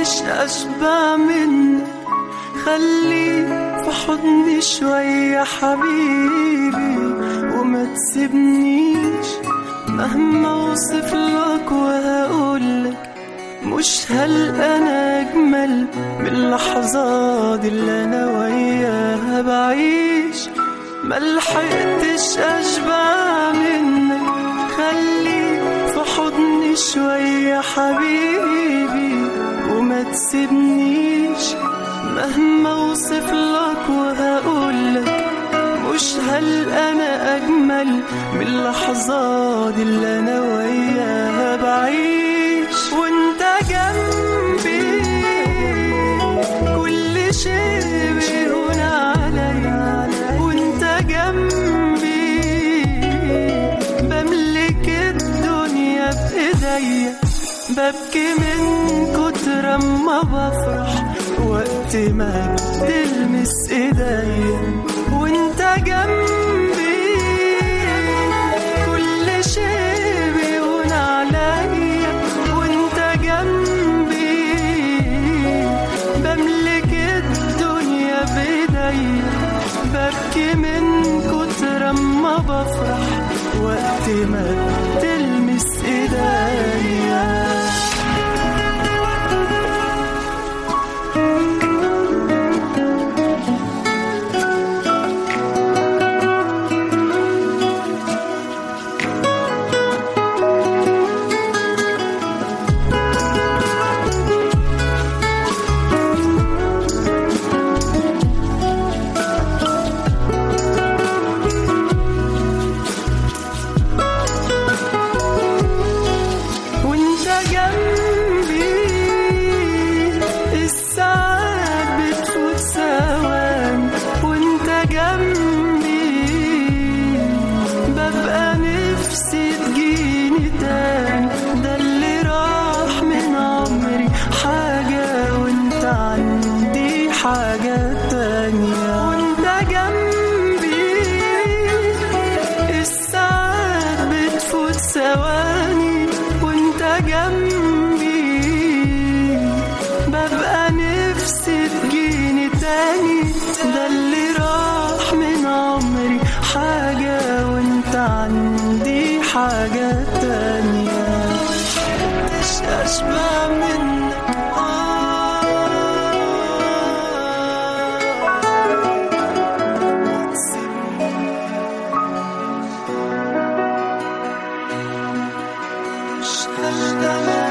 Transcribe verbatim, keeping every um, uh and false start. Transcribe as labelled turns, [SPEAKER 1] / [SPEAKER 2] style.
[SPEAKER 1] لحقتش أشبع منك، خليك في حضني شوية حبيبي وما تسيبنيش. مهما اوصف لك وهقولك مش هلقى انا اجمل من اللحظات اللي انا وياها بعيش. ملحقتش اشبع منك، خليك في حضني شوية حبيبي وما تسيبنيش. مهما اوصف لك وهقولك مش هلقى انا اجمل من اللحظات اللي انا وياها بعيش. وانت جنبي كل شيء بيهون عليا، وانت جنبي بملك الدنيا بايديا. ببكي من كتر ما بفرح وقت ما تلمس ايديا. وانت جنبي كل شيء بيهون عليا، وانت جنبي بملك الدنيا بايديا. ببكي من كتر ما بفرح وقت ما تلمس ايديا. حاجة تانية وانت جنبي، الساعات بتفوت ثواني وانت جنبي. ببقى نفسي تجيني تاني، ده اللي راح من عمري حاجة وانت عندي حاجة تانية. مش أشبه منك
[SPEAKER 2] Hello.